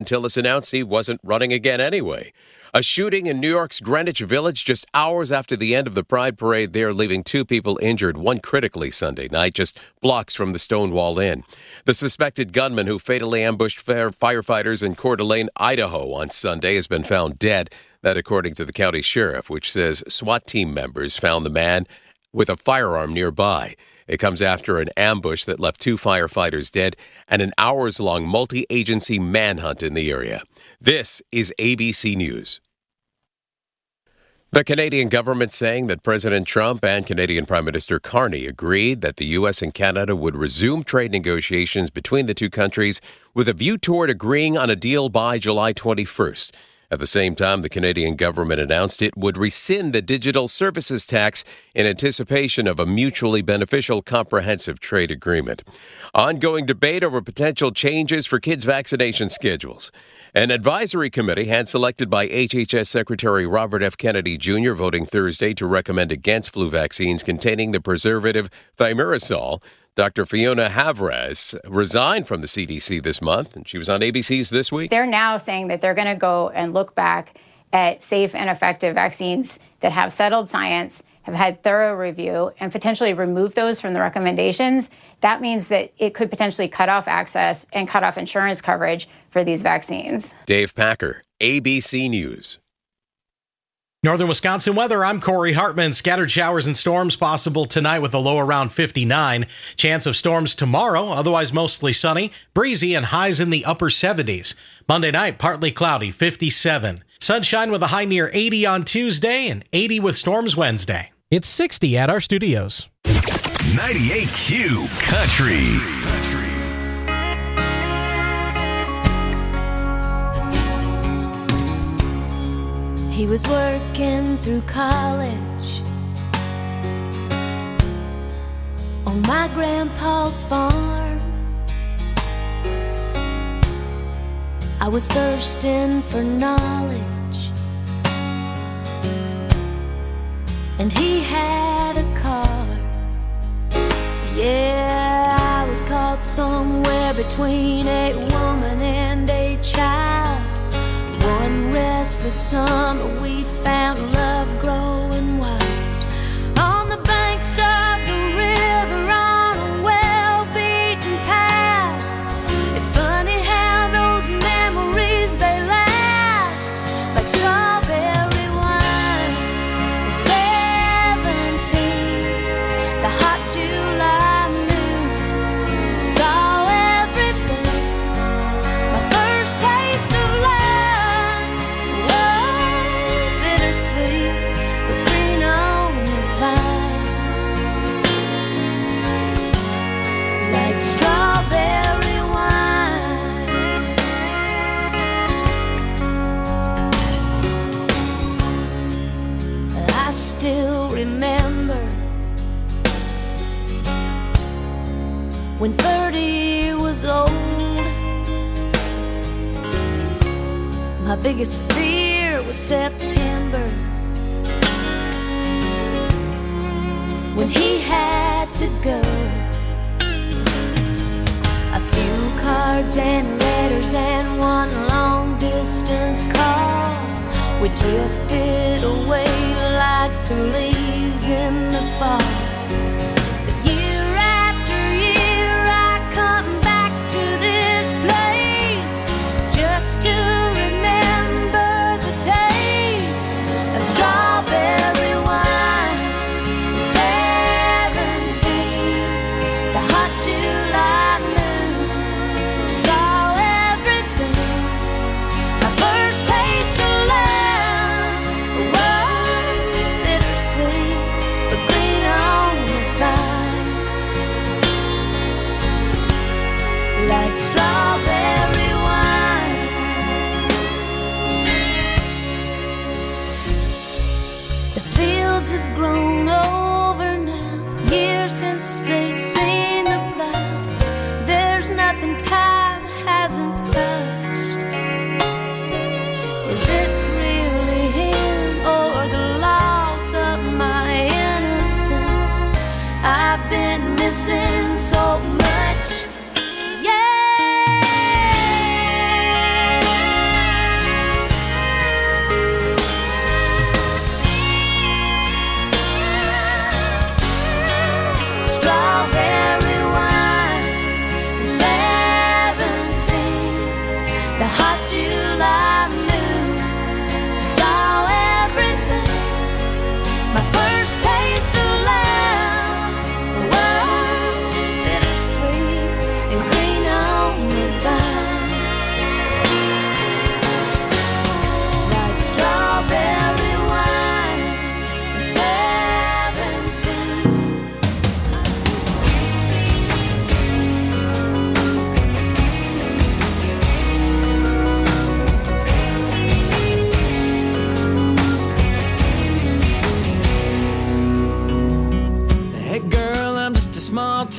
Antilles announced he wasn't running again anyway. A shooting in New York's Greenwich Village just hours after the end of the Pride Parade there, leaving 2 people injured, one critically Sunday night, just blocks from the Stonewall Inn. The suspected gunman who fatally ambushed firefighters in Coeur d'Alene, Idaho on Sunday has been found dead. That according to the county sheriff, which says SWAT team members found the man with a firearm nearby. It comes after an ambush that left 2 firefighters dead and an hours-long multi-agency manhunt in the area. This is ABC News. The Canadian government saying that President Trump and Canadian Prime Minister Carney agreed that the U.S. and Canada would resume trade negotiations between the two countries with a view toward agreeing on a deal by July 21st. At the same time, the Canadian government announced it would rescind the digital services tax in anticipation of a mutually beneficial comprehensive trade agreement. Ongoing debate over potential changes for kids' vaccination schedules. An advisory committee, hand-selected by HHS Secretary Robert F. Kennedy Jr., voting Thursday to recommend against flu vaccines containing the preservative thimerosal. Dr. Fiona Havras resigned from the CDC this month, and she was on ABC's This Week. They're now saying that they're going to go and look back at safe and effective vaccines that have settled science, have had thorough review, and potentially remove those from the recommendations. That means that it could potentially cut off access and cut off insurance coverage for these vaccines. Dave Packer, ABC News. Northern Wisconsin weather, I'm Corey Hartman. Scattered showers and storms possible tonight with a low around 59. Chance of storms tomorrow, otherwise mostly sunny, breezy, and highs in the upper 70s. Monday night, partly cloudy, 57. Sunshine with a high near 80 on Tuesday and 80 with storms Wednesday. It's 60 at our studios. 98Q Country. He was working through college on my grandpa's farm. I was thirsting for knowledge, and he had a car. Yeah, I was caught somewhere between a woman and a child. One restless summer we found love growing wild on the banks of the river on a well-beaten path. It's funny how those memories, they last like strawberry wine. At 17, the hot July noon saw everything. My first taste of love. Strawberry wine. I still remember when 30 was old. My biggest fear was September, when he had to go. A few cards and letters and one long distance call. We drifted away like the leaves in the fall. But year after year I come back to this place just to remember the taste of strawberry wine. 17, the hot July moon saw everything. My first taste of love was bittersweet, but green on the vine, like strawberry wine. The fields have grown over now, years since they've seen the plow. There's nothing time hasn't touched. Is it really him or the loss of my innocence? I've been missing so much. Yeah.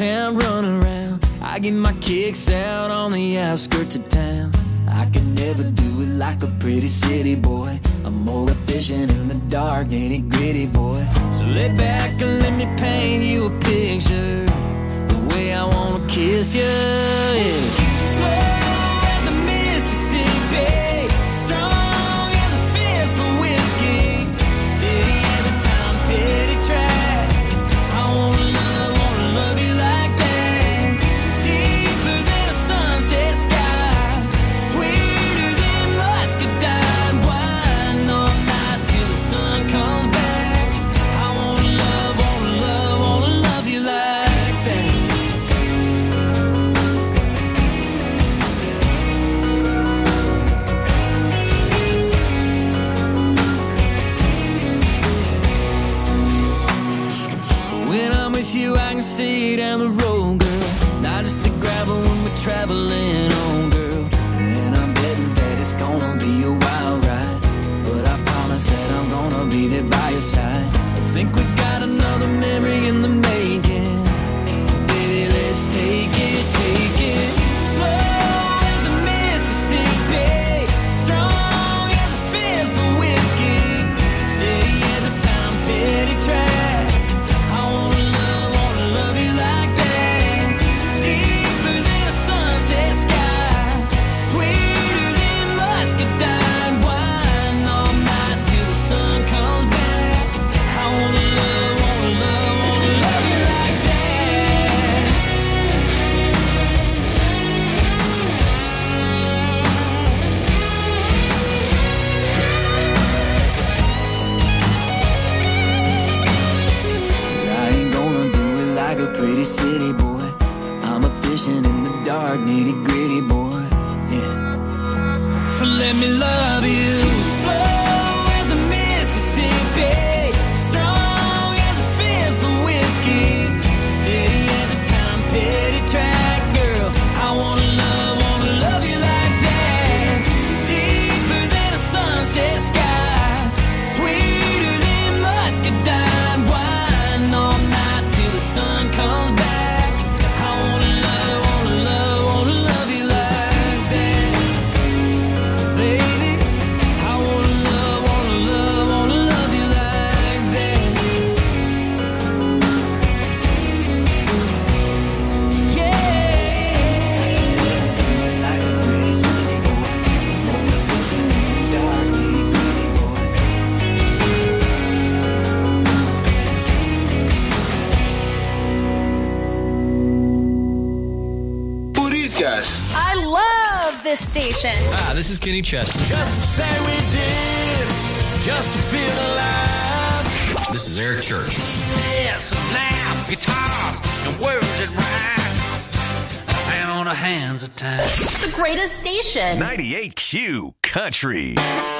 town, run around. I get my kicks out on the outskirts of town. I can never do it like a pretty city boy. I'm more efficient in the dark, ain't it gritty, boy? So lay back and let me paint you a picture. The way I wanna kiss you is slow as a Mississippi, strong as a fifth of whiskey, steady as a Tom Petty track. I wanna love you like that, deeper than a sunset sky, sweeter than muscadine wine, all night till the sun comes back. I wanna love you like that. When I'm with you, I can see down the road, girl. Not just the gravel when we're traveling on, girl. And I'm betting that it's gonna be a wild ride, but I promise that I'm gonna be there by your side. I think we got another memory in the making, so baby, let's take it slow as a Mississippi, strong as a fifth of whiskey, steady as a Tom Petty track. I wanna love you like that, deeper than a sunset sky, sweeter than muscadine wine, all night till the sun comes back. I wanna love you like that. I ain't gonna do it like a pretty city boy. I'm a fishing in the dark, nitty gritty boy. Yeah. So let me love you slow as a Mississippi, strong as a fifth of whiskey, steady as a Tom Petty track, girl. I wanna love you like that, deeper than a sunset sky, sweeter than muscadine wine, all night till the sun comes back. I wanna love you like that, baby. I wanna love you like that. Yeah. Like a pretty city boy, more efficient in the dark, nitty gritty boy. Who are these guys? I love this station. This is Kenny Chesney. Just to say we did, just to feel alive. This is Eric Church. Yes, now guitars and words that rhyme, and on the hands of time. The greatest station. 98Q Country.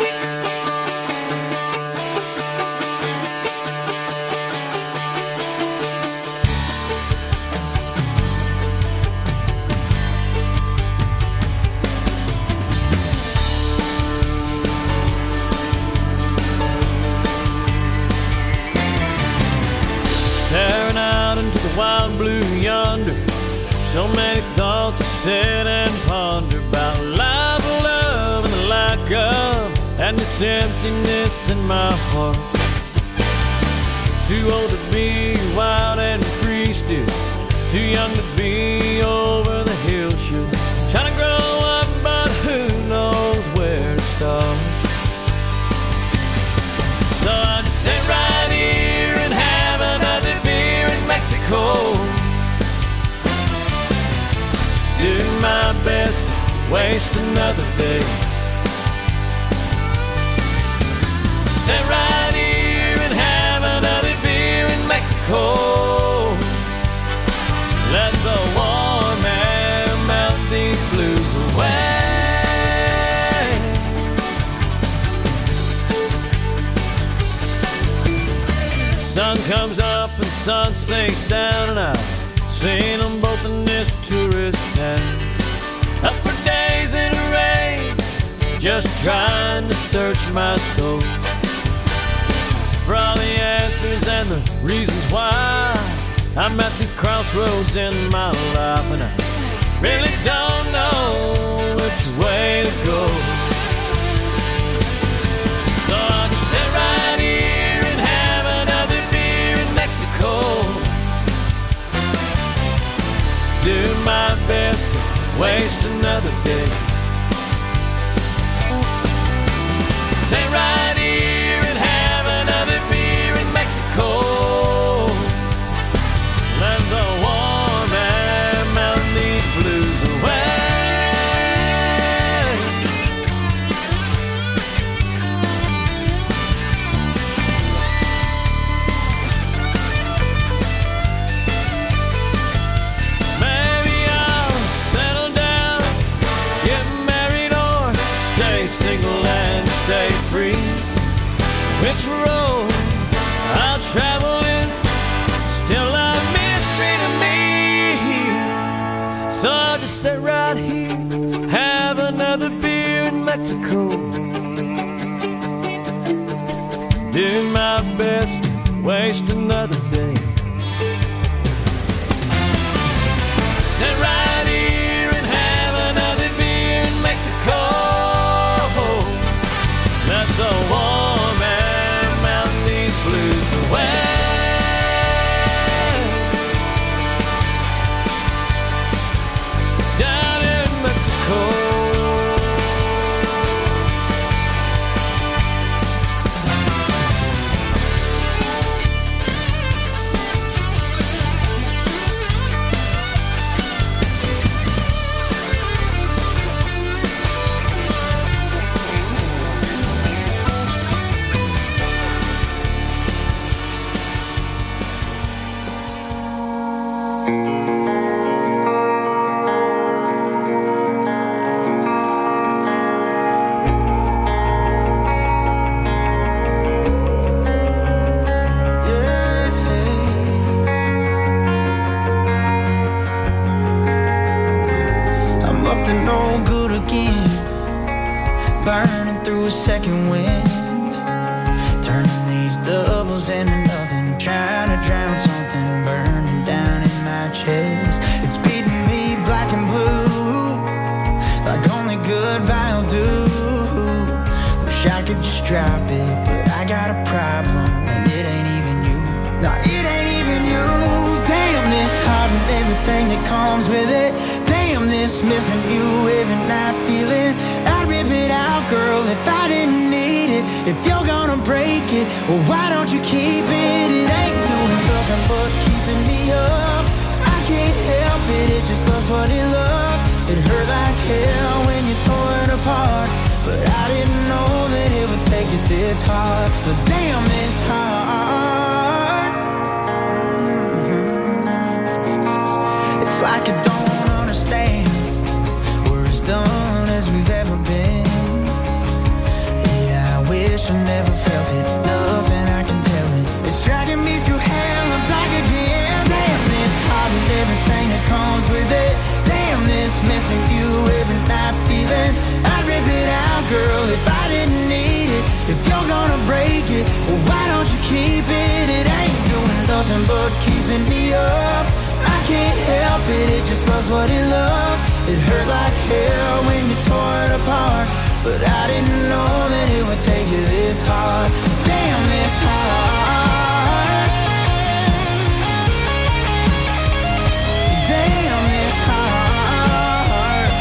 Staring out into the wild blue yonder, so many thoughts to sit and ponder about life, love, and the lack of, and this emptiness in my heart. Too old to be wild and free still, too young to be over the hill should. Trying to grow up, but who knows where to start. So I just sit right here and have another beer in Mexico. Do my best to waste another day. Sit right here and have another beer in Mexico. Let the warm air melt these blues away. Sun comes up and sun sinks down, and I've seen them both in this tourist town. Up for days in the rain, just trying to search my soul for all the answers and the reasons why. I'm at these crossroads in my life, and I really don't know which way to go. So I'll just sit right here and have another beer in Mexico. Do my best to waste another day. Sit right here and have another beer in Mexico. Let the warm air melt these blues away. Maybe I'll settle down, get married, or stay single and stay free. Which road I'll travel is still a mystery to me. So I'll just sit right here, have another beer in Mexico. Do my best to waste another day. Sit right here and have another beer in Mexico. Let the warm air melt these blues away. Down in Mexico. I'm up to no good again, burning through a second wind, turning these doubles into nothing, trying to drown something burning down in my chest. It's beating me black and blue, like only good vinyl do. Wish I could just drop it, but I got a problem, and it ain't even you. No, it ain't even you. Damn, this heart and everything that comes with it. Damn, this missing you every night feeling. I'd rip it out, girl, if I didn't need it. If you're gonna break it, well, why don't you keep it? It ain't doing nothing but keeping me up. I can't help it, it just loves what it loves. It hurt like hell when you tore it apart, but I didn't know that it would take it this hard. But damn, this hard. It's like I don't understand. We're as done as we've ever been. Yeah, I wish I never felt it. Nothing I can tell it. It's dragging me through hell and back again. Damn, this heart and everything that comes with it. Damn, this missing you every night feeling. I'd rip it out, girl, if I didn't need it. If you're gonna break it, well, why don't you keep it? It ain't doing nothing but keeping me up. I can't help it, it just loves what it loves. It hurt like hell when you tore it apart, but I didn't know that it would take you this hard. Damn, this hard. Damn, this hard.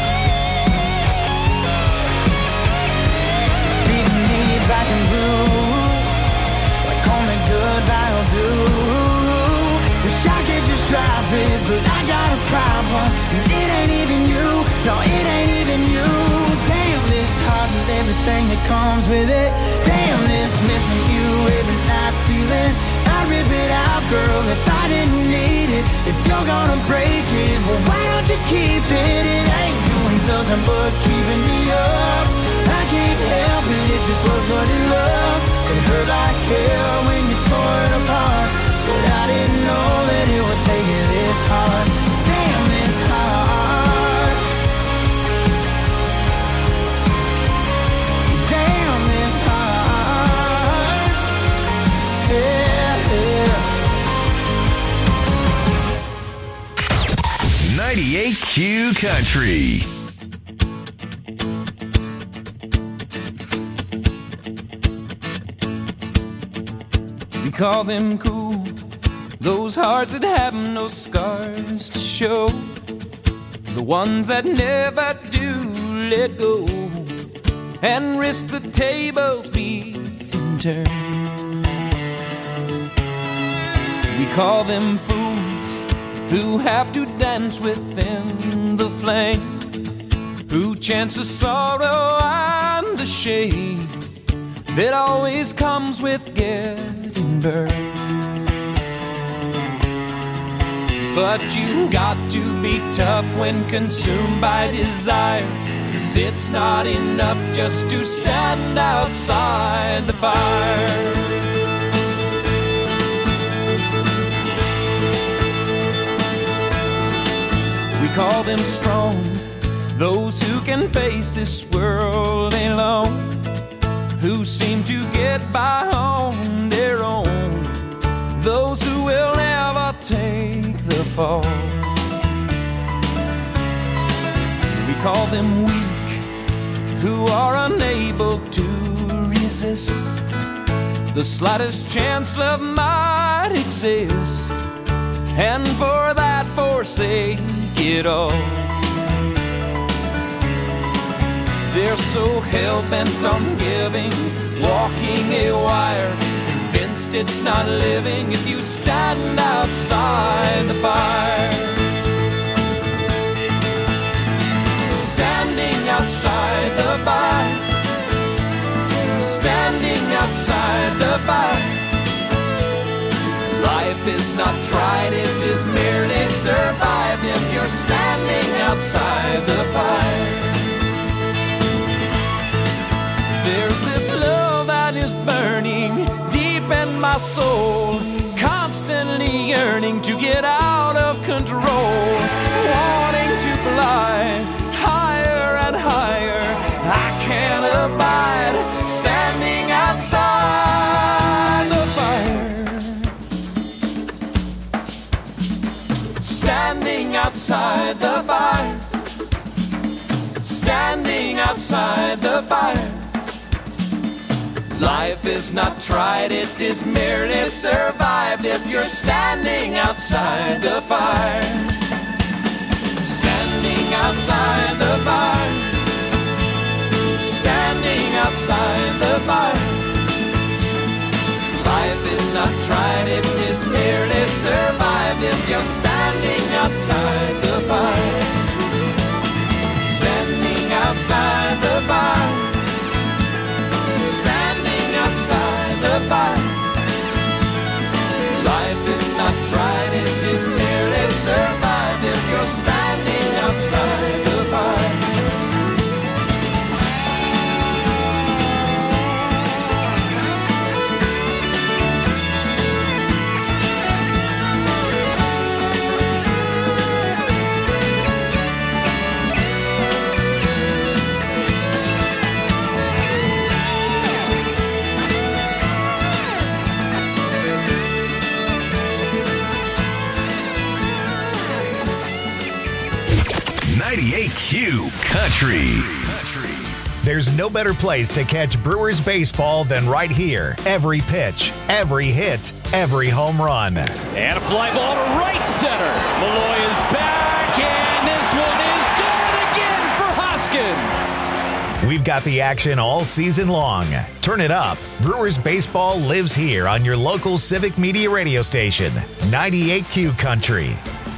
It's beating me black and blue, like only good vinyl do. Wish I could just drop it, but I got a problem, and it ain't even you. No, it ain't even you. Damn, this heart and everything that comes with it. Damn, this missing you every night feeling. I'd rip it out, girl, if I didn't need it. If you're gonna break it, well, why don't you keep it? It ain't doing nothing but keeping me up. I can't help it, it just loves what it loves. It hurt like hell when you tore it apart, but I didn't know that it would take it this hard. Damn, this hard. Damn, this hard. Yeah, yeah. 98Q Country. We call them cool, those hearts that have no scars to show, the ones that never do let go and risk the tables being turned. We call them fools who have to dance within the flame, who chance the sorrow and the shame that always comes with getting burned. But you got to be tough when consumed by desire, 'cause it's not enough just to stand outside the fire. We call them strong, those who can face this world alone, who seem to get by on their own, those who will never take the fall. We call them weak, who are unable to resist the slightest chance love might exist, and for that forsake it all. They're so hell-bent on giving, walking a wire, convinced it's not living if you stand outside the fire. Standing outside the fire, standing outside the fire. Life is not tried, it is merely survived if you're standing outside the fire. There's this love that is burning deep in my soul, constantly yearning to get out of control, wanting to fly higher and higher. I can't abide standing outside the fire. Standing outside the fire. Standing outside the fire. Life is not tried, it is merely survived if you're standing outside the fire. Standing outside the fire. Standing outside the fire. Life is not tried, it is merely survived if you're standing outside the fire. Standing outside the fire. Standing outside the fire. Life is not tried, it is merely survived if you're standing outside the fire. Q Country. There's no better place to catch Brewers baseball than right here. Every pitch, every hit, every home run. And a fly ball to right center. Malloy is back, and this one is good again for Hoskins. We've got the action all season long. Turn it up. Brewers baseball lives here on your local Civic Media radio station, 98Q Country.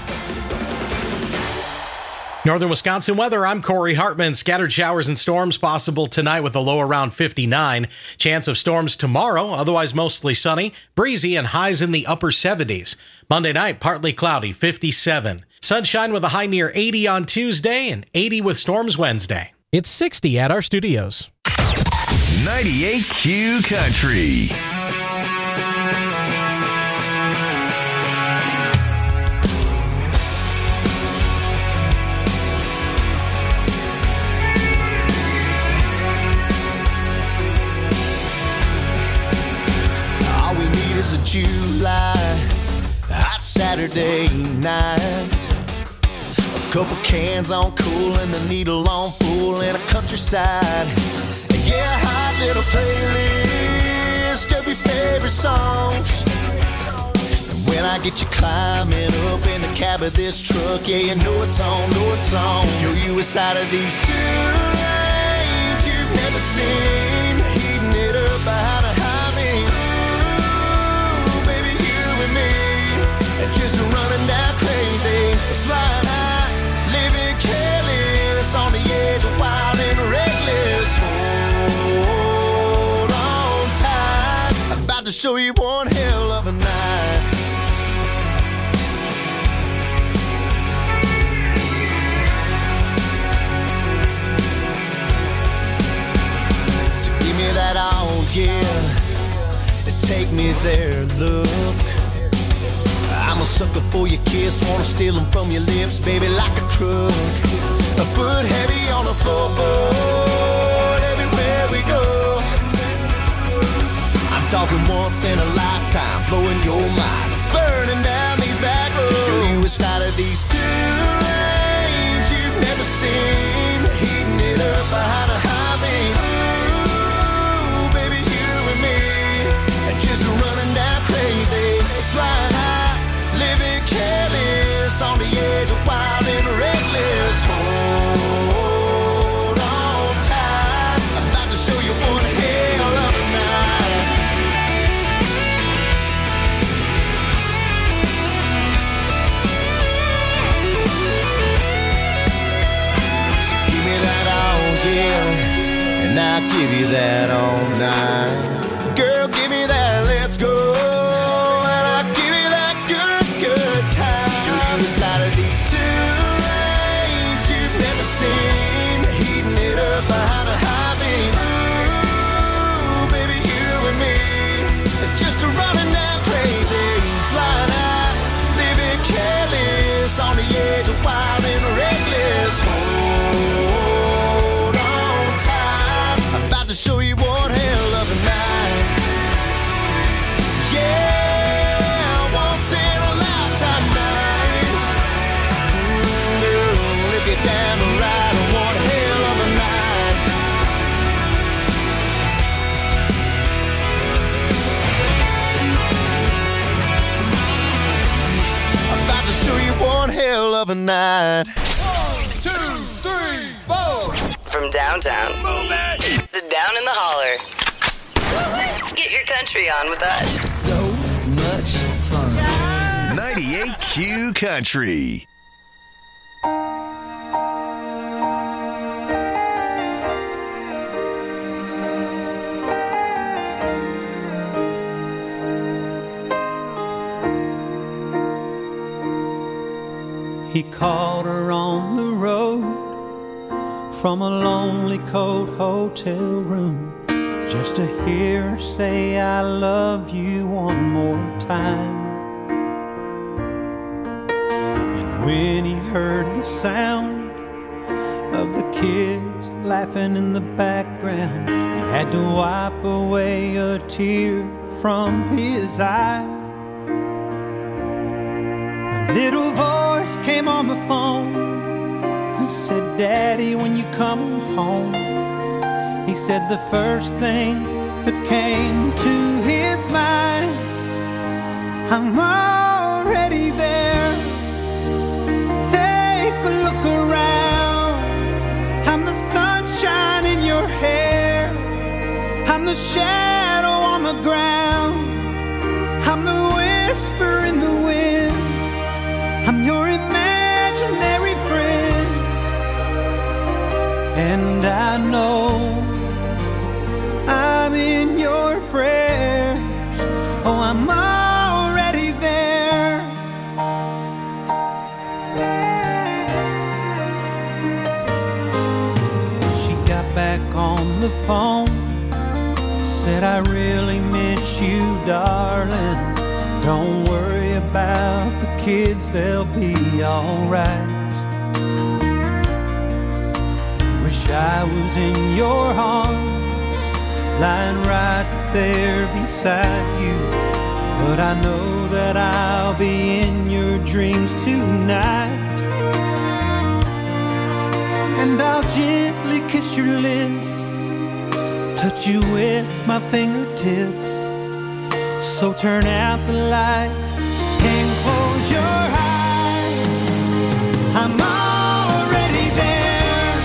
Northern Wisconsin weather, I'm Corey Hartman. Scattered showers and storms possible tonight with a low around 59. Chance of storms tomorrow, otherwise mostly sunny, breezy, and highs in the upper 70s. Monday night, partly cloudy, 57. Sunshine with a high near 80 on Tuesday and 80 with storms Wednesday. It's 60 at our studios. 98Q Country. It's a July hot Saturday night. A Couple cans on cool and the needle on full and a countryside. Yeah, hot little playlist of your favorite songs. And when I get you climbing up in the cab of this truck, yeah, you know it's on, Show you a side of these two lanes you've never seen. Heating it up behind a high beam. Ooh, baby, you and me, and just running down crazy, flying high, living careless, on the edge of wild and reckless. Hold on tight, I'm about to show you one hell of a night. So give me that all, yeah, and take me there, look. I'm a sucker for your kiss, wanna steal them from your lips, baby, like a crook. A foot heavy on the floorboard, everywhere we go. I'm talking once in a lifetime, blowing your mind, burning down these back roads. Show you a side of these two lanes you've never seen. Heating it up behind a high beam. Ooh, baby, you and me, and just running down crazy, flying high, living careless, on the edge of wild and reckless. Hold on tight, I'm about to show you one hell of a night. So give me that all, yeah, and I'll give you that all night. Girl, give me that, let's go. Behind a high beam. Ooh, baby, you and me, just running down crazy, flying high, living careless, on the edge of wild and reckless. Hold on tight, I'm about to show you one hell of a night. Yeah, once in a lifetime night. Girl, if you're down the ride, one hell of a night. Show you one hell of a night. 1, 2, 3, 4. From downtown to down in the holler. Get your country on with us. So much fun. 98Q Country. He called her on the road from a lonely, cold hotel room just to hear her say, I love you one more time. And when he heard the sound of the kids laughing in the background, he had to wipe away a tear from his eye. A little voice came on the phone and said, Daddy, when you come home. He said the first thing that came to his mind, I'm already there. Take a look around. I'm the sunshine in your hair. I'm the shadow on the ground. I'm the whisper in the wind. I'm your imaginary friend. And I know I'm in your prayers. Oh, I'm already there. She got back on the phone, said, I really miss you, darling. Don't worry about the kids, they'll be alright. Wish I was in your arms, lying right there beside you. But I know that I'll be in your dreams tonight. and I'll gently kiss your lips, touch you with my fingertips. So turn out the light and close your eyes. I'm already there.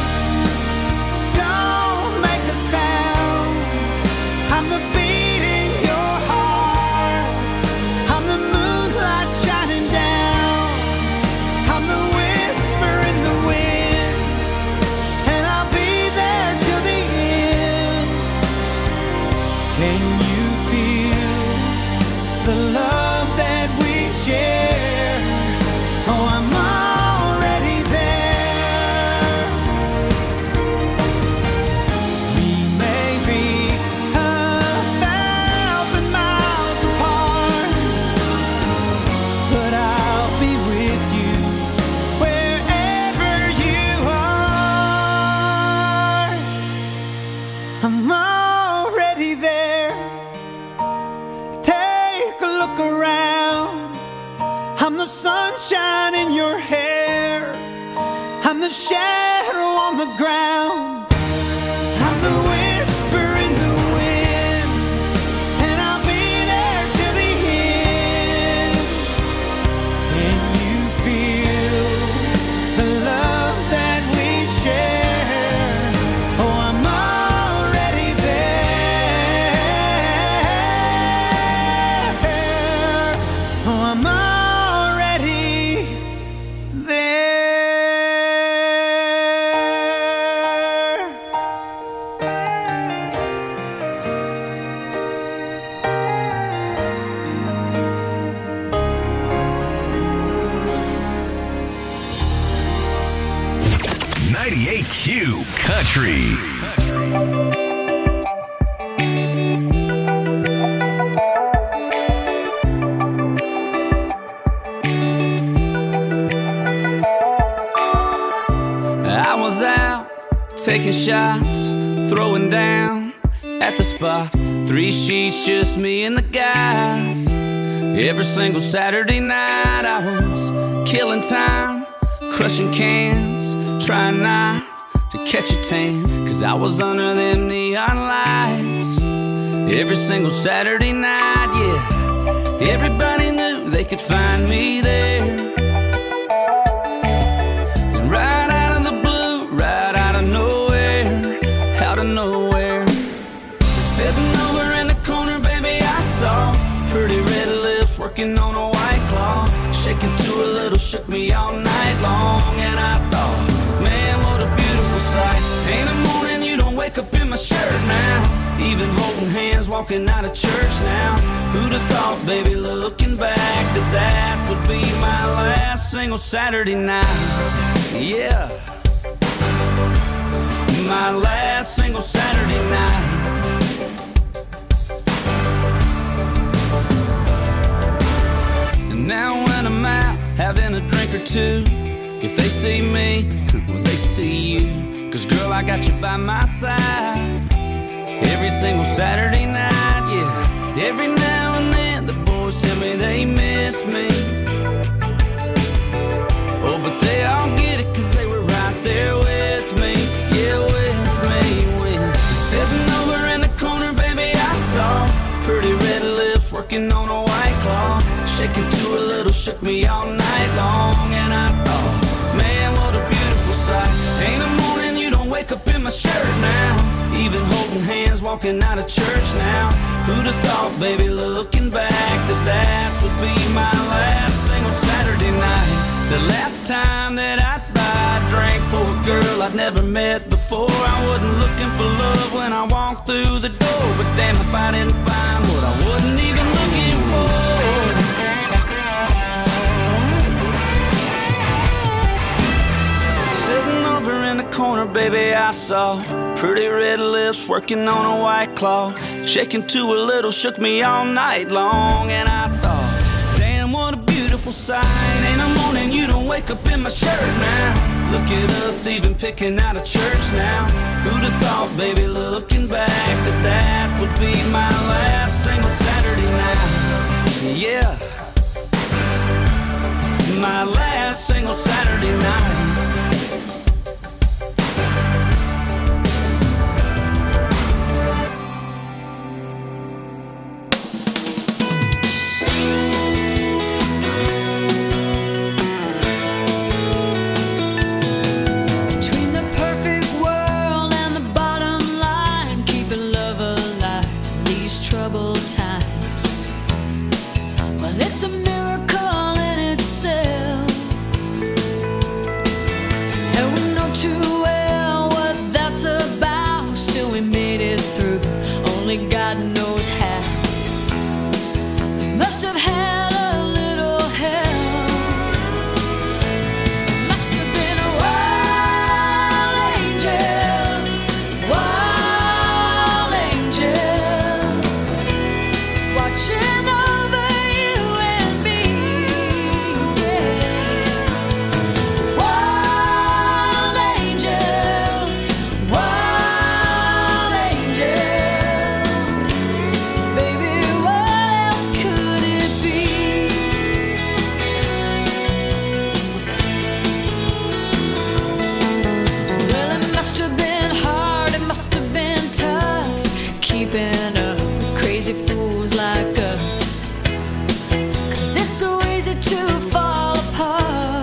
Don't make a sound. I'm the beat in your heart. I'm the moonlight shining down. I'm the whisper in the wind, and I'll be there till the end. Can you feel the love that we share? Oh, I'm already there. We may be 1,000 miles apart, but I'll be with you wherever you are. I'm already there. Take a look around. I'm the sunshine in your hair. I'm the shadow on the ground. I'm the whisper in the wind, and I'll be there till the end. Can you feel the love that we share? Oh, I'm already there. Oh, I'm already there. Q Country. I was out taking shots, throwing down at the spot. 3 sheets, just me and the guys. Every single Saturday night I was killing time, crushing cans, trying not to catch a tan, 'cause I was under them neon lights. Every single Saturday night, yeah, everybody knew they could find me there. And right out of the blue, right out of nowhere, out of nowhere, sitting over in the corner, baby, I saw pretty red lips working on a white claw, shaking to a little, shook me all night long. And I thought, man, what a beautiful sight. Ain't a morning you don't wake up in my shirt now, even holding hands, walking out of church now. Who'd have thought, baby, looking back, that that would be my last single Saturday night. Yeah, my last single Saturday night. And now when I'm out having a drink or two, if they see me, well, they see you. 'Cause girl, I got you by my side every single Saturday night, yeah. Every now and then the boys tell me they miss me. Oh, but they all get it 'cause they were right there with me. Yeah, with me, when sitting over in the corner, baby, I saw pretty red lips working on a white claw, shaking to a little, shook me all night long. And I thought, man, what a beautiful sight. Ain't a morning you don't wake up in my shirt now, even holding hands, walking out of church now. Who'd have thought, baby, looking back, that that would be my last single Saturday night. The last time that I drank for a girl I'd never met before. I wasn't looking for love when I walked through the door, but damn if I didn't find what I wasn't even looking for. Sitting over in the corner, baby, I saw pretty red lips working on a white claw, shaking to a little, shook me all night long. And I thought, damn, what a beautiful sight. Ain't a morning you don't wake up in my shirt now. Look at us even picking out of church now. Who'd have thought, baby, looking back, that that would be my last single Saturday night. Yeah, my last single Saturday night. had a little help. Must have been a wild angels, watching over you and me. Yeah. Wild angels, baby, what else could it be? Well, it must have been hard, it must have been tough, keeping up with crazy fools like us. 'Cause it's so easy to fall apart.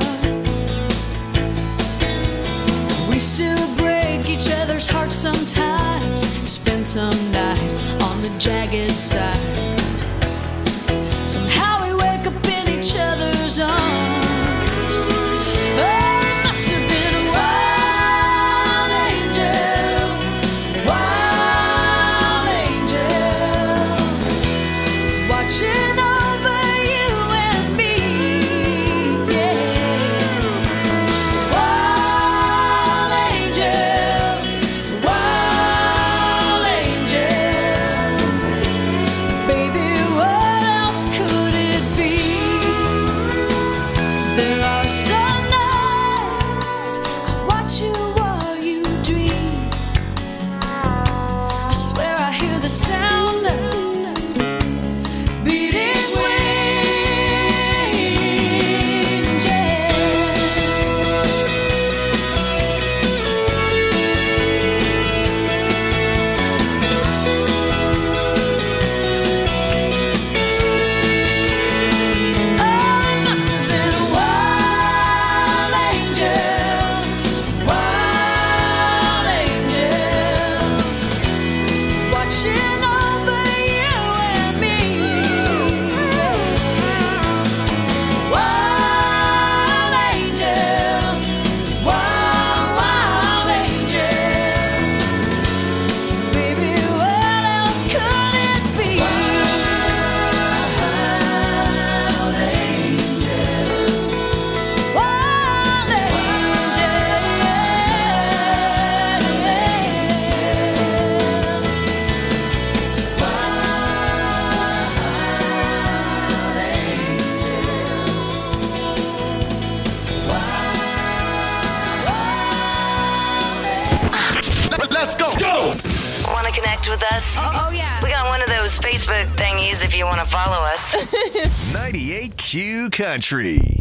We still break each other's hearts sometimes, spend some nights on the jagged side. Somehow we wake up in each other's arms. Oh, it must have been wild angels, watching over you and me. Yeah. Wild angels, baby, what else could it be? There are some nights I watch you while you dream. I swear I hear the sound of beating wings. Yeah. Oh, it must have been wild angels, watching over you and me. Wild angels, baby, what else could it be? Wild angels, Let's go. Go. Want to connect with us? Oh, yeah. We got one of those Facebook thingies if you want to follow us. 98Q Country.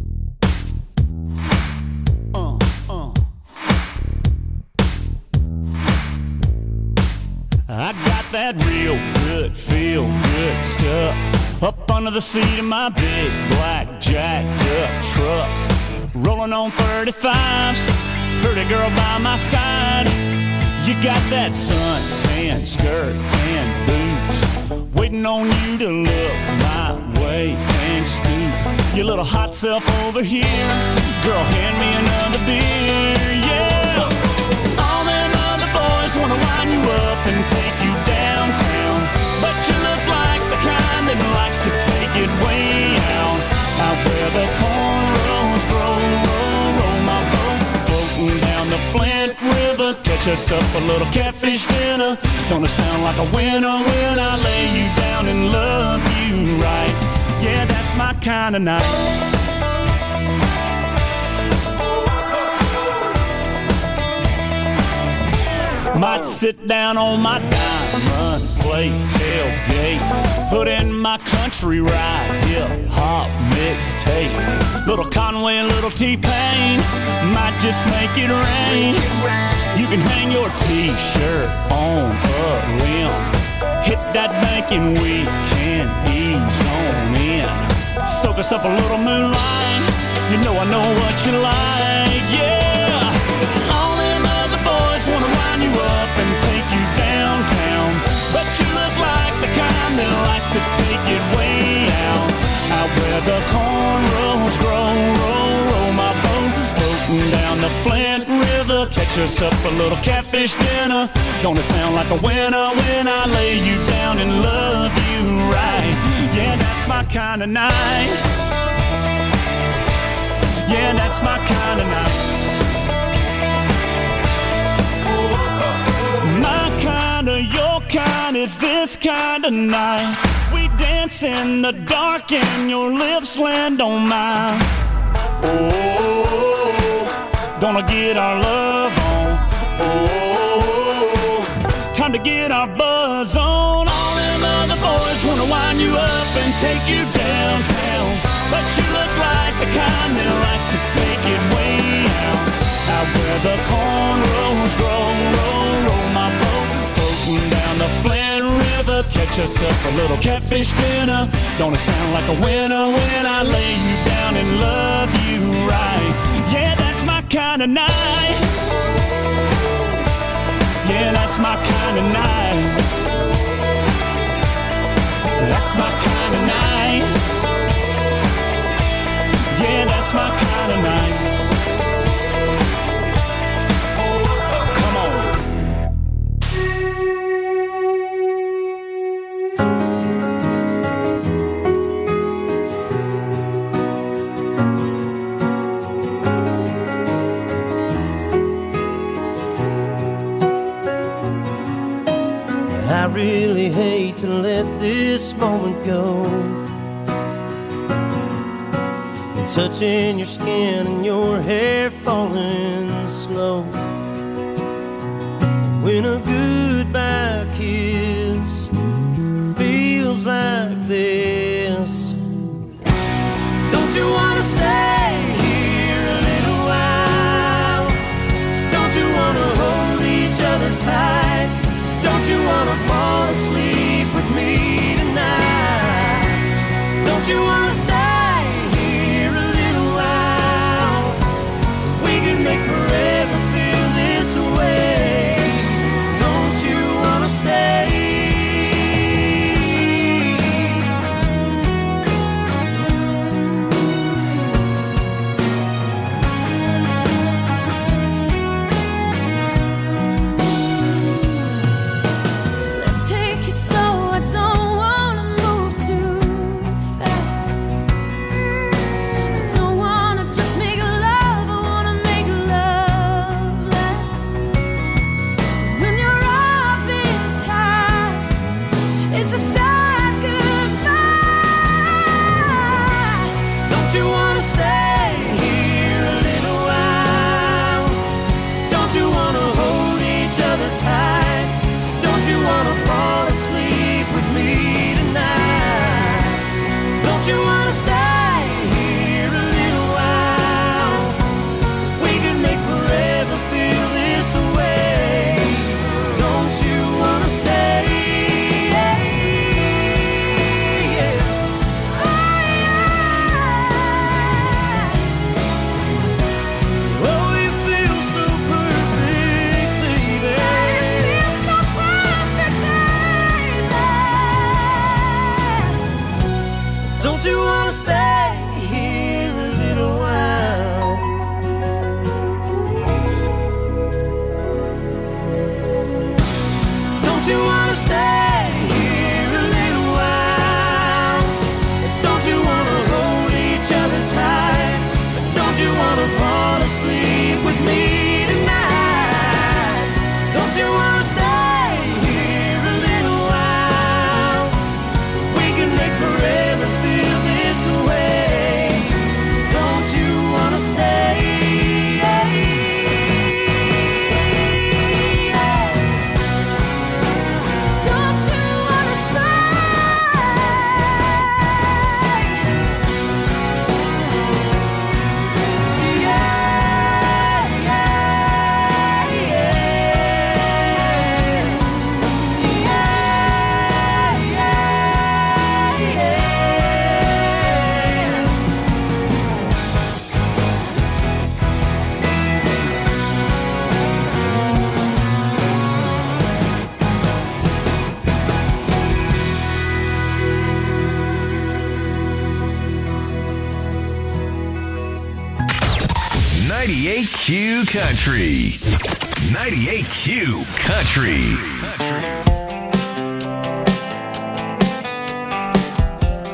I got that real good, feel good stuff up under the seat of my big black jacked up truck. Rolling on 35s, pretty girl by my side. You got that suntan skirt and boots, waiting on you to look my way and scoot your little hot self over here. Girl, hand me another beer, yeah. All them other boys wanna line you up and take you downtown, but you look like the kind that likes to take it way out where the cornrows grow. Roll my boat, floating down the Flint River, catch us up a little catfish dinner. Gonna sound like a winner when I lay you down and love you right. Yeah, that's my kind of night. Might sit down on my diamond plate tailgate, put in my country ride, hip-hop mixtape. Little Conway, little T-Pain, might just make it rain. You can hang your T-shirt on a limb, hit that bank and we can ease on in. Soak us up a little moonlight, you know I know what you like, yeah. All them other boys wanna line you up and take you downtown, but you look like the kind that likes to take it way out where the cornrows grow. Roll my boat, floating down the Flint River, catch us up a little catfish dinner. Gonna sound like a winner when I lay you down and love you right. Yeah, that's my kind of night. Yeah, that's my kind of night. My kind of, your kind is this kind of night. We dance in the dark and your lips land on mine. Oh, gonna get our love on. Oh, time to get our buzz on. All them other boys wanna wind you up and take you downtown, but you look like the kind that likes to take it way out. Out where the cornrows grow, roll my boat, floating down the Flint River. Catch yourself a little catfish dinner. Don't it sound like a winner when I lay you down and love you right? Yeah, that's my kind of night. Yeah, that's my kind of night. That's my kind of night. Yeah, that's my kind of night. Come on. I really hate to let this moment go. Touching your skin and your hair falling slow. When a goodbye kiss feels like this. Don't you wanna stay here a little while? Don't you wanna hold each other tight? Don't you wanna fall asleep with me tonight? Don't you wanna stay here a little while? We can make forever feel this way. Don't you wanna stay? Let's take it slow. I don't wanna move too fast. I don't wanna just make love. I wanna make love last. When you're up this high, it's a sad goodbye. Don't you wanna stay here a little while? Don't you wanna hold each other tight? Don't you wanna fall asleep with me tonight? Don't you wanna stay here a little while? We can make forever feel this way. Don't you wanna stay? Oh, you feel so perfect, baby. Don't you wanna stay here a little while? Don't you wanna stay here a little while? Don't you wanna hold each other tight? Don't you wanna fall asleep with me tonight? Don't you wanna stay here a little while? We can make forever feel this way. Don't you wanna stay? Don't you wanna stay? Yeah, Q Country. 98Q Country.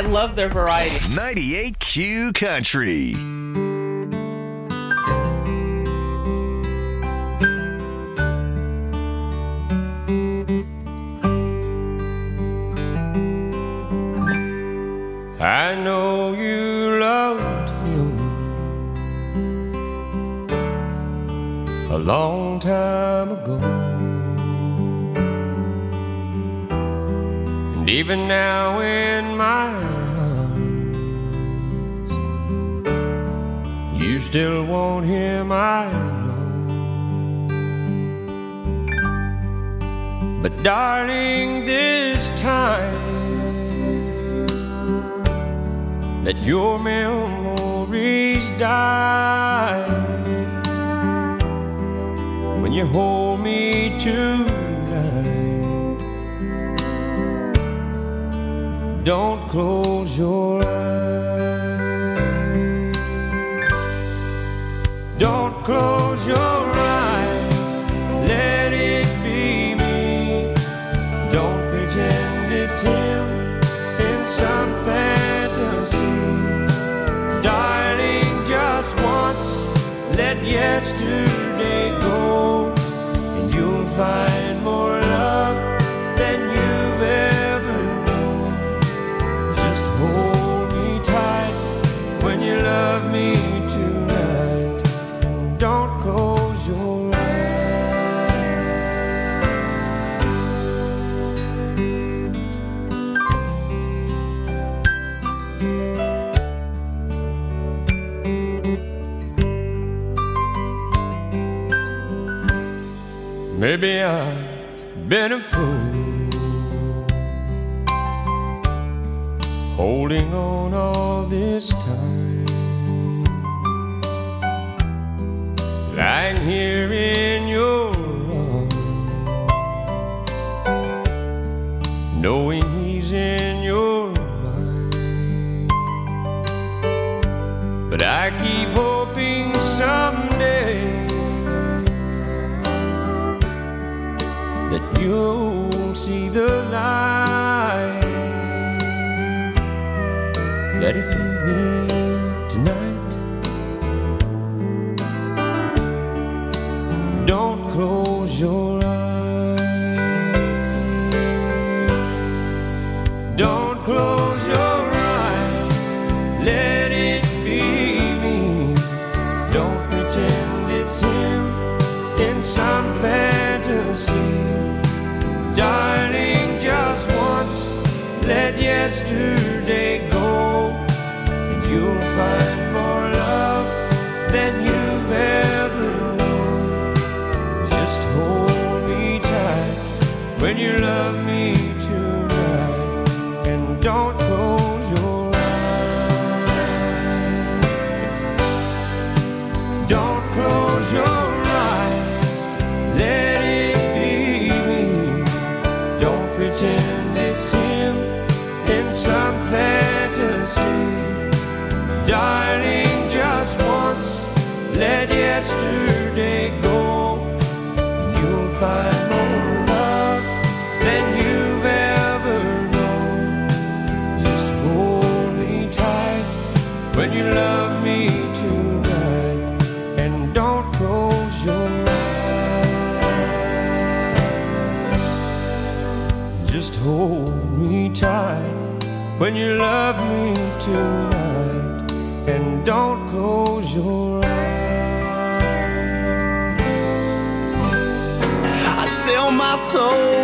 love their variety. 98Q Country. I know you loved him a long time ago, and even now in my arms, you still want him, I know. But darling, this time let your memories die. When you hold me tonight, don't close your eyes. Don't close your eyes, let it be me. Don't pretend it's him in some fantasy. Darling, just once, let yesterday go, and you'll find more love than you've ever known. Just hold me tight when you love me tonight, and don't close your eyes. Maybe I've been a fool, holding on all this time, lying here in your arms, knowing he's in your mind. But I keep hoping someday that you'll see the light. Let it be me tonight. Don't close your eyes. Don't close your eyes. Let it be me. Don't pretend it's him in some fantasy. Darling, just once, let yesterday go, and you'll find more love than you've ever known. Just hold me tight when you love me tonight, and don't close your eyes. Don't close your eyes, let it be me. Don't pretend it's him in some fantasy. Darling, just once, let yesterday go, and you'll find more love than you've ever known. Just hold me tight when you love me tonight, and don't close your eyes. Just hold me tight when you love me tonight, and don't close your eyes. I sell my soul